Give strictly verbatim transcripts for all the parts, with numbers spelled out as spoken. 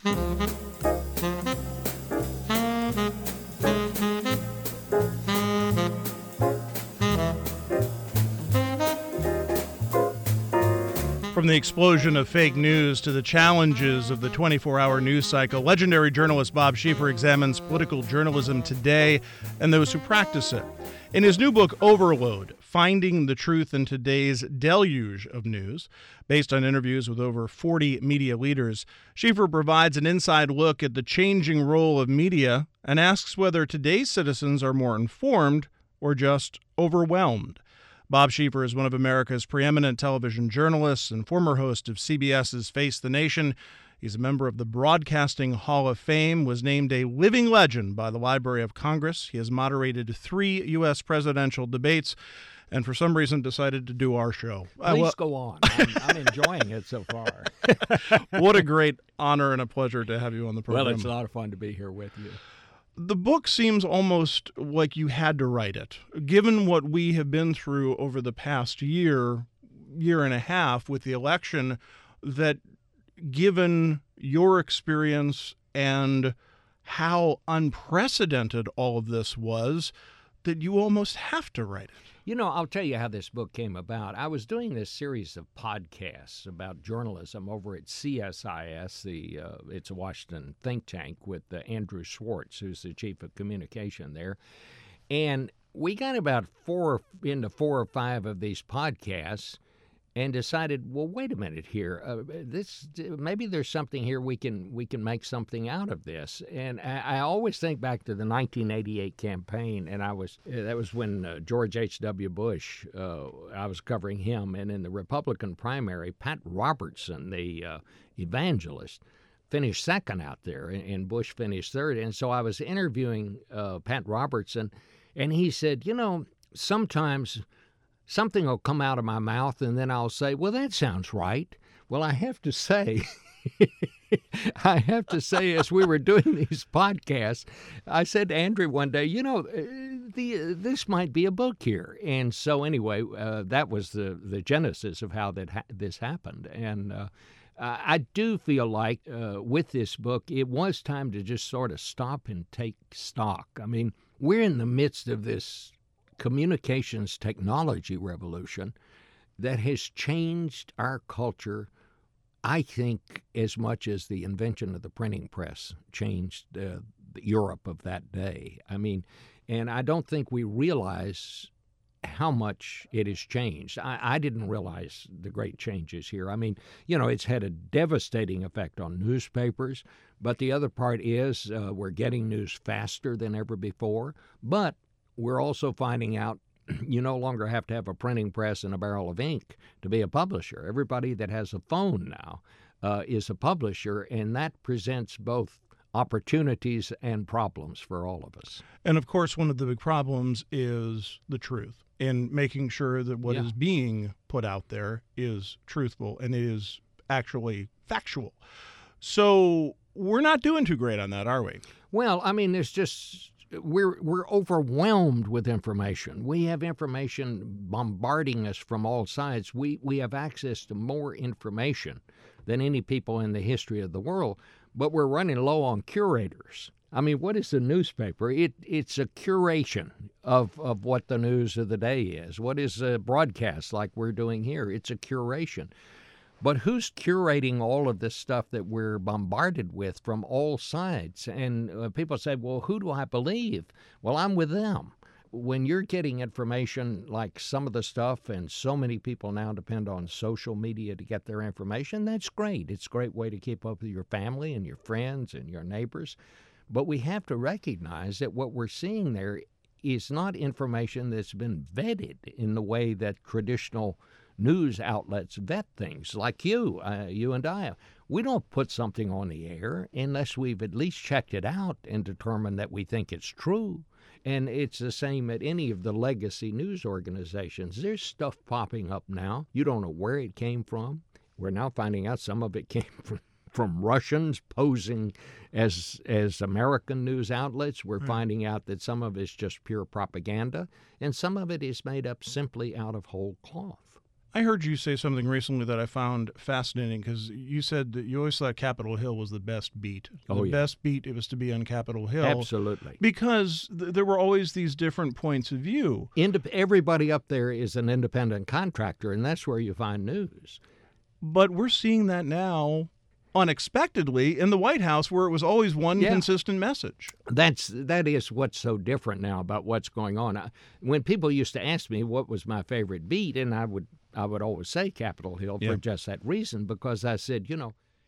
From the explosion of fake news to the challenges of the twenty-four hour news cycle, legendary journalist Bob Schieffer examines political journalism today and those who practice it. In his new book, Overload, Finding the Truth in Today's Deluge of News, based on interviews with over forty media leaders, Schieffer provides an inside look at the changing role of media and asks whether today's citizens are more informed or just overwhelmed. Bob Schieffer is one of America's preeminent television journalists and former host of CBS's Face the Nation. He's a member of the Broadcasting Hall of Fame, was named a living legend by the Library of Congress. He has moderated three U S presidential debates and for some reason decided to do our show. Please uh, well, go on. I'm, I'm enjoying it so far. What a great honor and a pleasure to have you on the program. Well, it's a lot of fun to be here with you. The book seems almost like you had to write it, given what we have been through over the past year, year and a half with the election, that given your experience and how unprecedented all of this was, that you almost have to write it. You know, I'll tell you how this book came about. I was doing this series of podcasts about journalism over at C S I S, the uh, it's a Washington think tank with uh, Andrew Schwartz, who's the chief of communication there. And we got about four into four or five of these podcasts and decided, well, wait a minute here. Uh, this maybe there's something here we can we can make something out of this. And I, I always think back to the nineteen eighty-eight campaign, and I was uh, that was when uh, George H W. Bush. Uh, I was covering him, and in the Republican primary, Pat Robertson, the uh, evangelist, finished second out there, and Bush finished third. And so I was interviewing uh, Pat Robertson, and he said, you know, sometimes something will come out of my mouth, and then I'll say, well, that sounds right. Well, I have to say, I have to say, as we were doing these podcasts, I said to Andrew one day, you know, the this might be a book here. And so anyway, uh, that was the, the genesis of how that ha- this happened. And uh, I do feel like uh, with this book, it was time to just sort of stop and take stock. I mean, we're in the midst of this communications technology revolution that has changed our culture, I think, as much as the invention of the printing press changed uh, the Europe of that day. I mean, and I don't think we realize how much it has changed. I, I didn't realize the great changes here. I mean, you know, it's had a devastating effect on newspapers, but the other part is uh, we're getting news faster than ever before, but we're also finding out you no longer have to have a printing press and a barrel of ink to be a publisher. Everybody that has a phone now uh, is a publisher, and that presents both opportunities and problems for all of us. And, of course, one of the big problems is the truth, and making sure that what yeah. is being put out there is truthful and is actually factual. So we're not doing too great on that, are we? Well, I mean, there's just... We're we're overwhelmed with information. We have information bombarding us from all sides. We we have access to more information than any people in the history of the world, but we're running low on curators. I mean, what is a newspaper? It it's a curation of, of what the news of the day is. What is a broadcast like we're doing here? It's a curation. But who's curating all of this stuff that we're bombarded with from all sides? And uh, people say, well, who do I believe? Well, I'm with them. When you're getting information like some of the stuff, and so many people now depend on social media to get their information, that's great. It's a great way to keep up with your family and your friends and your neighbors. But we have to recognize that what we're seeing there is not information that's been vetted in the way that traditional news outlets vet things, like you, uh, you and I. We don't put something on the air unless we've at least checked it out and determined that we think it's true. And it's the same at any of the legacy news organizations. There's stuff popping up now. You don't know where it came from. We're now finding out some of it came from from Russians posing as as American news outlets. We're mm. finding out that some of it's just pure propaganda, and some of it is made up simply out of whole cloth. I heard you say something recently that I found fascinating, because you said that you always thought Capitol Hill was the best beat. Oh, the yeah. best beat, it was to be on Capitol Hill. Absolutely. Because th- there were always these different points of view. Indep- everybody up there is an independent contractor, and that's where you find news. But we're seeing that now unexpectedly in the White House, where it was always one Yeah. consistent message. That's that is what's so different now about what's going on. I, when people used to ask me what was my favorite beat, and I would I would always say Capitol Hill Yeah. for just that reason, because I said, you know,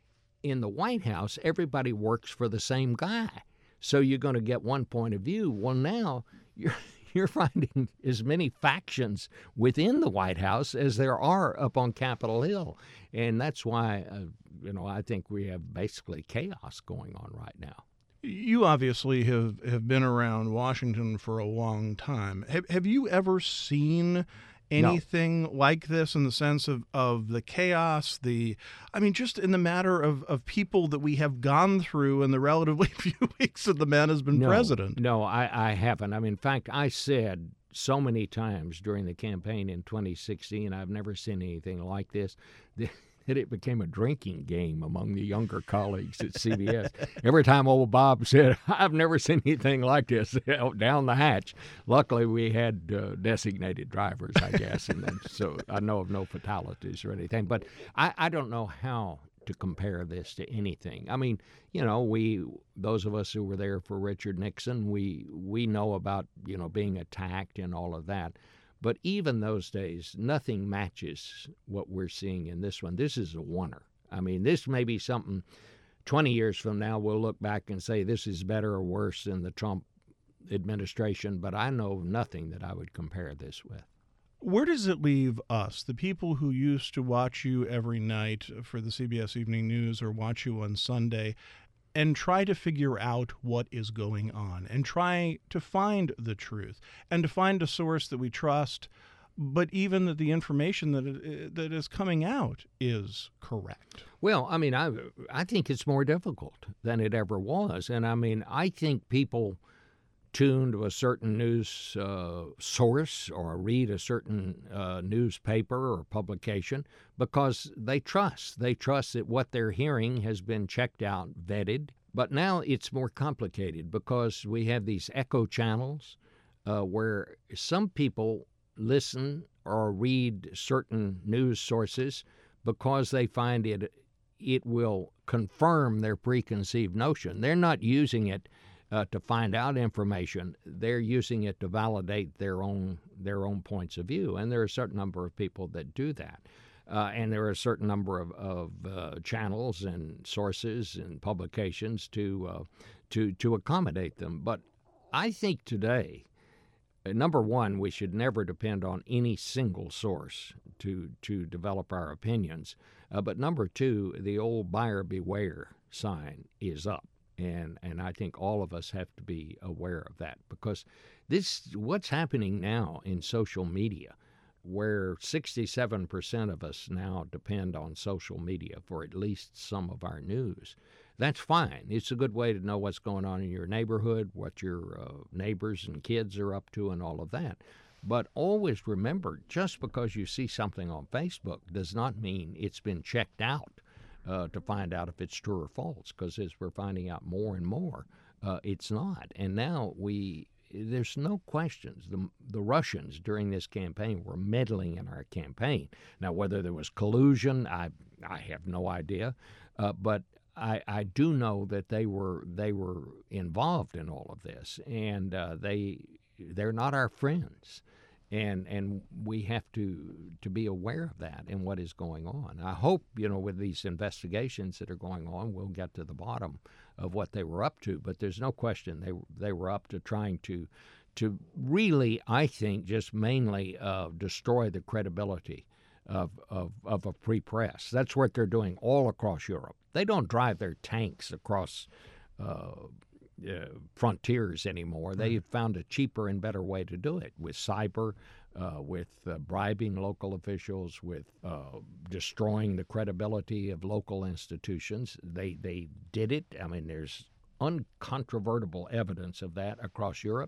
in the White House, everybody works for the same guy, so you're going to get one point of view. Well, now you're you're finding as many factions within the White House as there are up on Capitol Hill, and that's why uh, you know I think we have basically chaos going on right now. You obviously have, have been around Washington for a long time. Have, have you ever seen anything like this, in the sense of, of the chaos, the, I mean, just in the matter of, of people that we have gone through in the relatively few weeks that the man has been no, president? No, I, I haven't. I mean, in fact, I said so many times during the campaign in twenty sixteen, I've never seen anything like this, that it became a drinking game among the younger colleagues at C B S. Every time old Bob said, I've never seen anything like this, down the hatch. Luckily, we had uh, designated drivers, I guess, and then, so I know of no fatalities or anything. But I, I don't know how to compare this to anything. I mean, you know, we, those of us who were there for Richard Nixon, we we know about, you know, being attacked and all of that. But even those days, nothing matches what we're seeing in this one. This is a oneer. I mean, this may be something twenty years from now we'll look back and say this is better or worse than the Trump administration, but I know nothing that I would compare this with. Where does it leave us, the people who used to watch you every night for the C B S Evening News or watch you on Sunday, and try to figure out what is going on, and try to find the truth, and to find a source that we trust, but even that the information that it, that is coming out is correct? Well, I mean, I I think it's more difficult than it ever was, and I mean, I think people tune to a certain news uh, source or read a certain uh, newspaper or publication because they trust. They trust that what they're hearing has been checked out, vetted. But now it's more complicated because we have these echo channels uh, where some people listen or read certain news sources because they find it it will confirm their preconceived notion. They're not using it Uh, to find out information. They're using it to validate their own their own points of view, and there are a certain number of people that do that, uh, and there are a certain number of, of uh, channels and sources and publications to uh, to to accommodate them. But I think today, uh, number one, we should never depend on any single source to to develop our opinions. Uh, but number two, the old buyer beware sign is up. And and I think all of us have to be aware of that, because this what's happening now in social media, where sixty-seven percent of us now depend on social media for at least some of our news. That's fine. It's a good way to know what's going on in your neighborhood, what your uh, neighbors and kids are up to, and all of that. But always remember, just because you see something on Facebook does not mean it's been checked out Uh, to find out if it's true or false, because as we're finding out more and more, uh, it's not. And now we, there's no questions. The, the Russians during this campaign were meddling in our campaign. Now, whether there was collusion, I I have no idea, uh, but I, I do know that they were they were involved in all of this, and uh, they they're not our friends. And and we have to, to be aware of that and what is going on. I hope, you know, with these investigations that are going on, we'll get to the bottom of what they were up to. But there's no question they they were up to trying to to really, I think, just mainly uh, destroy the credibility of, of of a free press. That's what they're doing all across Europe. They don't drive their tanks across Uh, Uh, frontiers anymore. They have found a cheaper and better way to do it, with cyber, uh, with uh, bribing local officials, with uh, destroying the credibility of local institutions. They they did it. I mean, there's uncontrovertible evidence of that across Europe,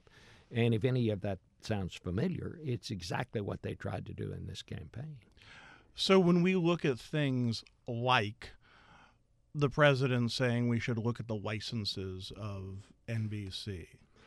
And if any of that sounds familiar, it's exactly what they tried to do in this campaign. So when we look at things like the president saying we should look at the licenses of N B C.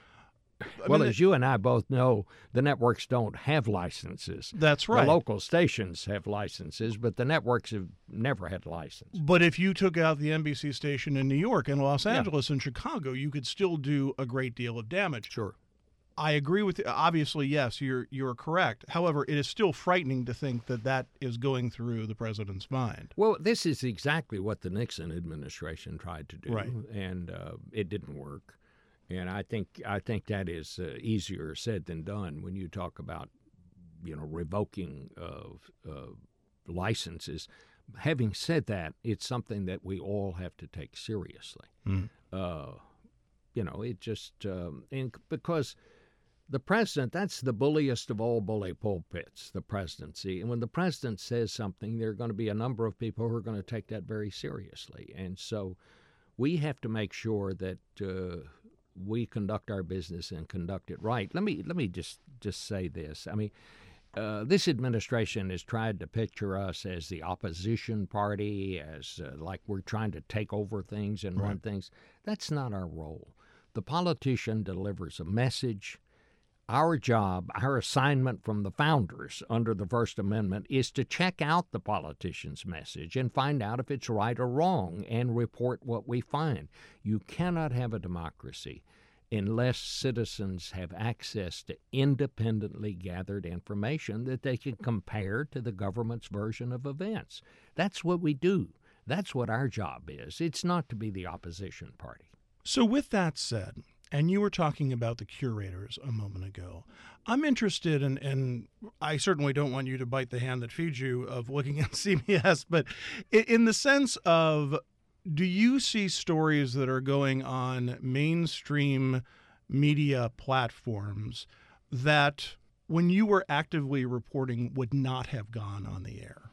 I well, mean, as you and I both know, the networks don't have licenses. That's right. The local stations have licenses, but the networks have never had license. But if you took out the N B C station in New York and Los Yeah. Angeles and Chicago, you could still do a great deal of damage. Sure. I agree with you. Obviously, yes, you're you're correct. However, it is still frightening to think that that is going through the president's mind. Well, this is exactly what the Nixon administration tried to do, Right. and uh, it didn't work. And I think I think that is uh, easier said than done when you talk about, you know, revoking of uh, licenses. Having said that, it's something that we all have to take seriously. Mm. Uh, you know, it just um, and because the president, that's the bulliest of all bully pulpits, the presidency. And when the president says something, there are going to be a number of people who are going to take that very seriously. And so we have to make sure that uh, we conduct our business and conduct it right. Let me let me just, just say this. I mean, uh, this administration has tried to picture us as the opposition party, as uh, like we're trying to take over things and Right. run things. That's not our role. The politician delivers a message. Our job, our assignment from the founders under the First Amendment is to check out the politician's message and find out if it's right or wrong and report what we find. You cannot have a democracy unless citizens have access to independently gathered information that they can compare to the government's version of events. That's what we do. That's what our job is. It's not to be the opposition party. So with that said, and you were talking about the curators a moment ago, I'm interested in, and I certainly don't want you to bite the hand that feeds you of looking at C B S, but in the sense of, do you see stories that are going on mainstream media platforms that when you were actively reporting would not have gone on the air?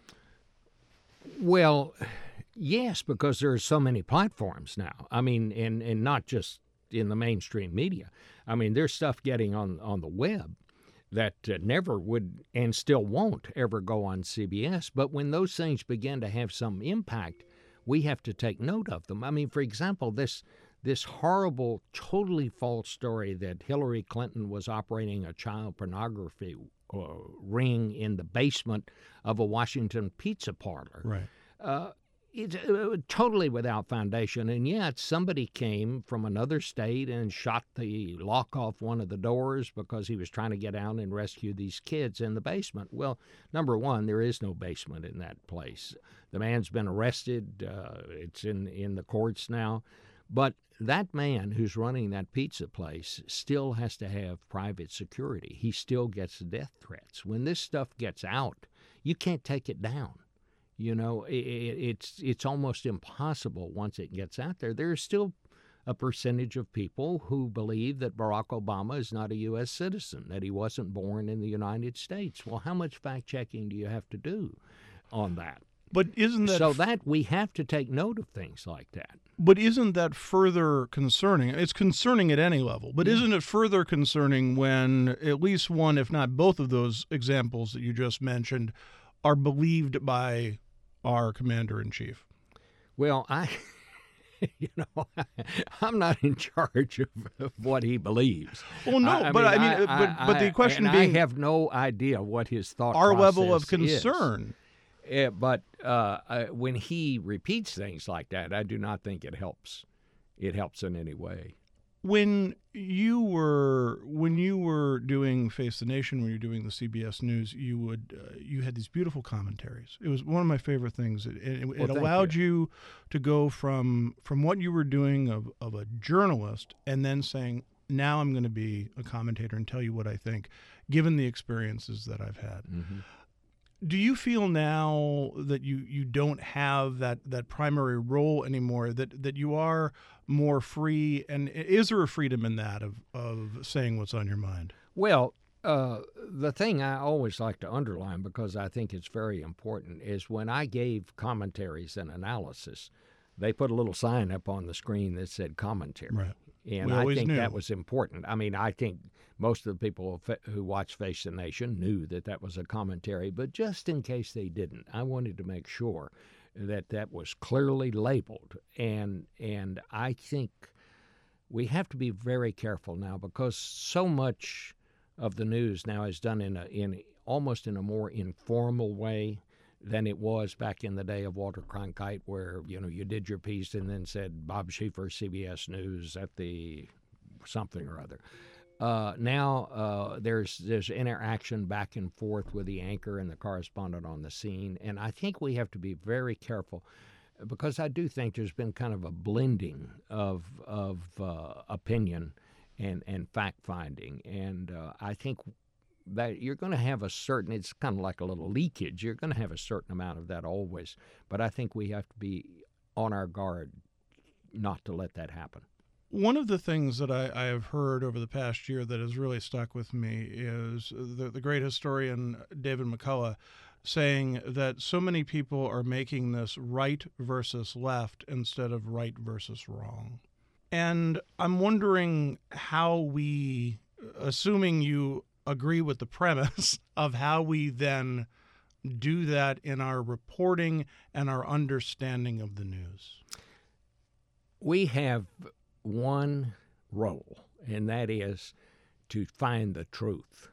Well, yes, because there are so many platforms now. I mean, and, and not just in the mainstream media. I mean, there's stuff getting on, on the web that uh, never would and still won't ever go on C B S. But when those things begin to have some impact, we have to take note of them. I mean, for example, this this horrible, totally false story that Hillary Clinton was operating a child pornography uh, ring in the basement of a Washington pizza parlor. Right. Uh, It's uh, totally without foundation, and yet somebody came from another state and shot the lock off one of the doors because he was trying to get out and rescue these kids in the basement. Well, number one, there is no basement in that place. The man's been arrested. Uh, it's in, in the courts now. But that man who's running that pizza place still has to have private security. He still gets death threats. When this stuff gets out, you can't take it down. You know, it, it's it's almost impossible once it gets out there. There's still a percentage of people who believe that Barack Obama is not a U S citizen, that he wasn't born in the United States. Well, how much fact-checking do you have to do on that? But isn't that so that we have to take note of things like that. But isn't that further concerning? It's concerning at any level, but Yeah. isn't it further concerning when at least one, if not both of those examples that you just mentioned are believed by our commander-in-chief? Well, I, you know, I'm not in charge of, of what he believes. Well, no, but I mean, but- but the question and being- I have no idea what his thought Our level of process is. concern. Eh, but uh, uh, when he repeats things like that, I do not think it helps. It helps in any way. When you were when you were doing Face the Nation, when you were doing the C B S News, you would uh, you had these beautiful commentaries. It was one of my favorite things. It, it, it Well, thank allowed you. to go from from what you were doing of, of a journalist and then saying, now I'm going to be a commentator and tell you what I think, given the experiences that I've had. Mm-hmm. Do you feel now that you, you don't have that, that primary role anymore, that, that you are more free? And is there a freedom in that of, of saying what's on your mind? Well, uh, the thing I always like to underline, because I think it's very important, is when I gave commentaries and analysis, they put a little sign up on the screen that said commentary. Right. And We I always think knew. that was important. I mean, I think most of the people who watch Face the Nation knew that that was a commentary, but just in case they didn't, I wanted to make sure that that was clearly labeled. And and I think we have to be very careful now, because so much of the news now is done in a in almost in a more informal way than it was back in the day of Walter Cronkite, where, you know, you did your piece and then said Bob Schieffer, C B S News at the something or other. Uh, now uh, there's there's interaction back and forth with the anchor and the correspondent on the scene, and I think we have to be very careful, because I do think there's been kind of a blending of of uh, opinion and and fact finding, and uh, I think that you're going to have a certain, it's kind of like a little leakage, you're going to have a certain amount of that always, but I think we have to be on our guard not to let that happen. One of the things that I, I have heard over the past year that has really stuck with me is the, the great historian David McCullough saying that so many people are making this right versus left instead of right versus wrong. And I'm wondering how we, assuming you agree with the premise, of how we then do that in our reporting and our understanding of the news. We have one role, and that is to find the truth.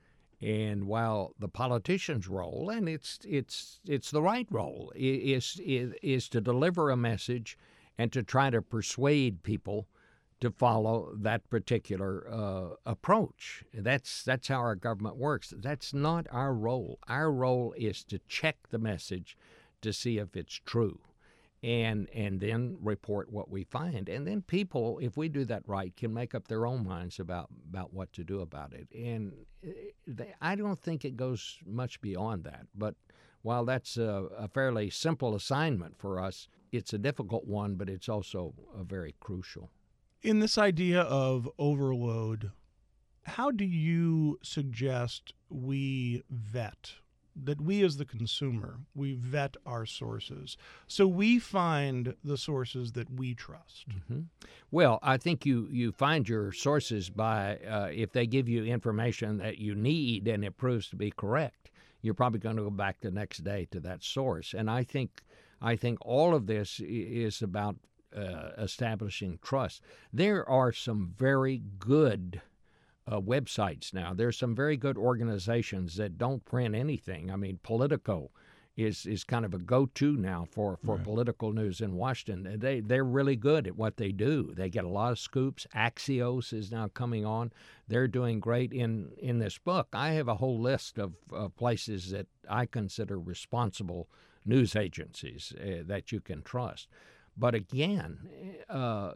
And while the politician's role, and it's it's it's the right role, is is is to deliver a message and to try to persuade people to follow that particular uh, approach. That's that's how our government works. That's not our role. Our role is to check the message to see if it's true, and and then report what we find. And then people, if we do that right, can make up their own minds about, about what to do about it. And they, I don't think it goes much beyond that. But while that's a, a fairly simple assignment for us, it's a difficult one, but it's also a very crucial. In this idea of overload, how do you suggest we vet, that we as the consumer, we vet our sources so we find the sources that we trust? Mm-hmm. Well, I think you, you find your sources by, uh, if they give you information that you need and it proves to be correct, you're probably going to go back the next day to that source. And I think I think all of this is about uh, establishing trust. There are some very good Uh, websites now. There's some very good organizations that don't print anything. I mean, Politico is is kind of a go-to now for, for Right. political news in Washington. They, they're really good at what they do. They get a lot of scoops. Axios is now coming on. They're doing great. In, in this book, I have a whole list of uh, places that I consider responsible news agencies uh, that you can trust. But again, uh,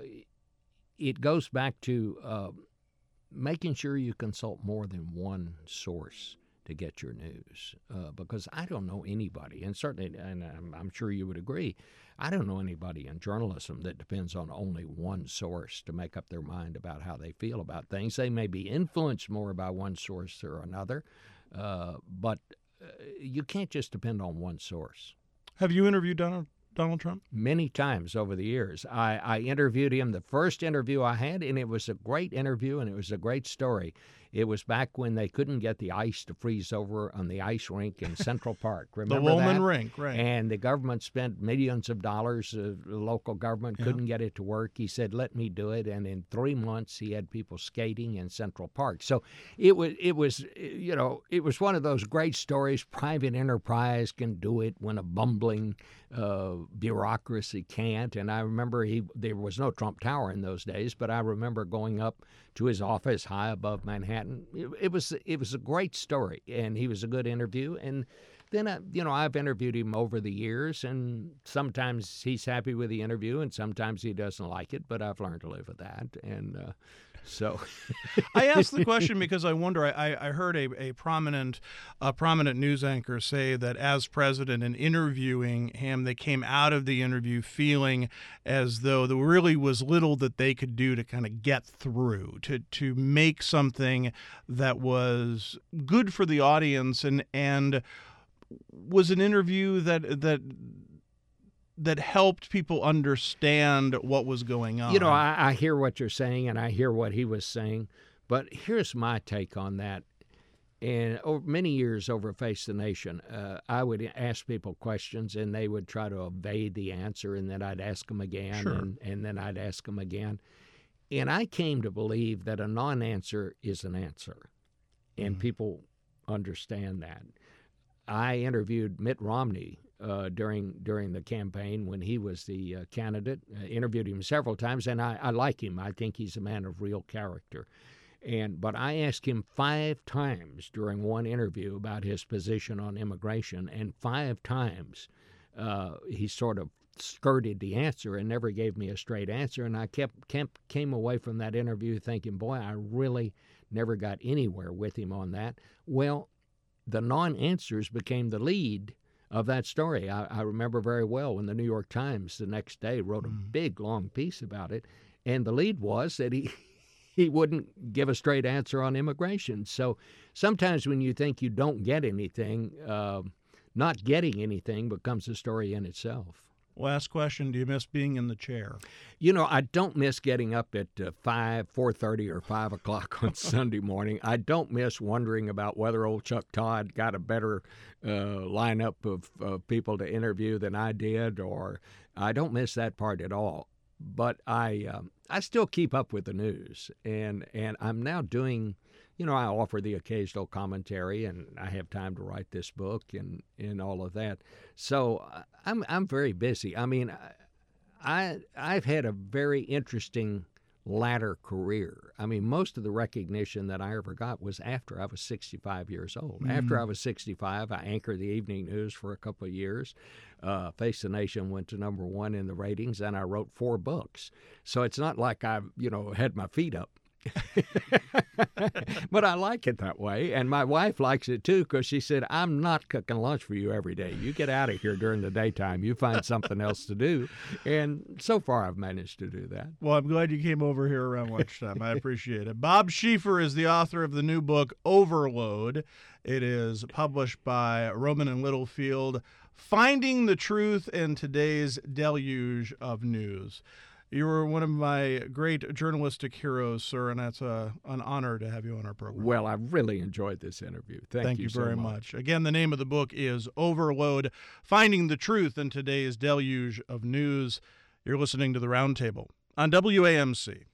it goes back to uh, making sure you consult more than one source to get your news, uh, because I don't know anybody, and certainly, and I'm, I'm sure you would agree, I don't know anybody in journalism that depends on only one source to make up their mind about how they feel about things. They may be influenced more by one source or another, uh, but uh, you can't just depend on one source. Have you interviewed Donald, Donald Trump? Many times over the years. I, I interviewed him the first interview I had, and it was a great interview, and it was a great story. It was back when they couldn't get the ice to freeze over on the ice rink in Central Park. Remember the Woolman that? Rink, right. And the government spent millions of dollars. Uh, the local government Yeah. couldn't get it to work. He said, let me do it. And in three months, he had people skating in Central Park. So it was, it was, you know, it was one of those great stories. Private enterprise can do it when a bumbling uh, bureaucracy can't. And I remember he there was no Trump Tower in those days, but I remember going up to his office high above Manhattan. It, it was it was a great story, and he was a good interview. And then, I, you know, I've interviewed him over the years, and sometimes he's happy with the interview, and sometimes he doesn't like it, but I've learned to live with that. And uh, so I asked the question because I wonder, I, I heard a, a prominent a prominent news anchor say that as president, in interviewing him, they came out of the interview feeling as though there really was little that they could do to kind of get through, to, to make something that was good for the audience and and was an interview that that that helped people understand what was going on. You know, I, I hear what you're saying, and I hear what he was saying, but here's my take on that. And over many years over Face the Nation, uh, I would ask people questions, and they would try to evade the answer, and then I'd ask them again, Sure. and, and then I'd ask them again. And I came to believe that a non-answer is an answer, and mm-hmm. people understand that. I interviewed Mitt Romney uh, during during the campaign when he was the uh, candidate. I interviewed him several times, and I, I like him. I think he's a man of real character. And but I asked him five times during one interview about his position on immigration, and five times uh, he sort of skirted the answer and never gave me a straight answer. And I kept, kept came away from that interview thinking, boy, I really never got anywhere with him on that. Well, the non-answers became the lead of that story. I, I remember very well when the New York Times the next day wrote a Mm. big, long piece about it, and the lead was that he he wouldn't give a straight answer on immigration. So sometimes when you think you don't get anything, uh, not getting anything becomes a story in itself. Last question, do you miss being in the chair? You know, I don't miss getting up at uh, five, four thirty, or five o'clock on Sunday morning. I don't miss wondering about whether old Chuck Todd got a better uh, lineup of uh, people to interview than I did, or I don't miss that part at all. But I um, I still keep up with the news, and, and I'm now doing, you know, I offer the occasional commentary, and I have time to write this book and, and all of that. So I'm I'm very busy. I mean, I I've had a very interesting latter career. I mean, most of the recognition that I ever got was after I was sixty-five years old. Mm. After I was sixty-five, I anchored the evening news for a couple of years. Uh, Face the Nation went to number one in the ratings, and I wrote four books. So it's not like I've, you know, had my feet up. But I like it that way, and my wife likes it too, because she said, I'm not cooking lunch for you every day. You get out of here during the daytime. You find something else to do. And so far I've managed to do that. Well, I'm glad you came over here around lunchtime. I appreciate it. Bob Schieffer is the author of the new book Overload. It is published by Rowman and Littlefield, Finding the Truth in Today's Deluge of News. You were one of my great journalistic heroes, sir, and that's a, an honor to have you on our program. Well, I really enjoyed this interview. Thank, Thank you, you so very much. much. Again, the name of the book is Overload, Finding the Truth in Today's Deluge of News. You're listening to The Roundtable on W A M C.